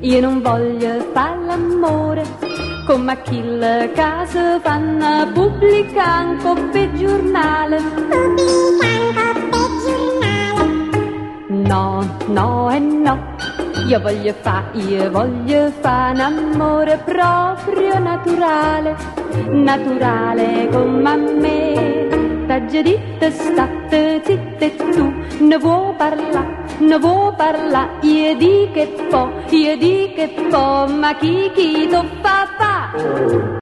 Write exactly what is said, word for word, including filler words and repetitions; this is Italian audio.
Io non voglio fare l'amore come a chi le case fanno pubblicando per giornale. Pubblicando per giornale. No, no e no. Io voglio fa, io voglio fa un amore proprio naturale, naturale come a me. T'aggia dite state zitte tu, ne vuoi parla, ne vuoi parla, io di che po', io di che po', ma chi chi to fa fa?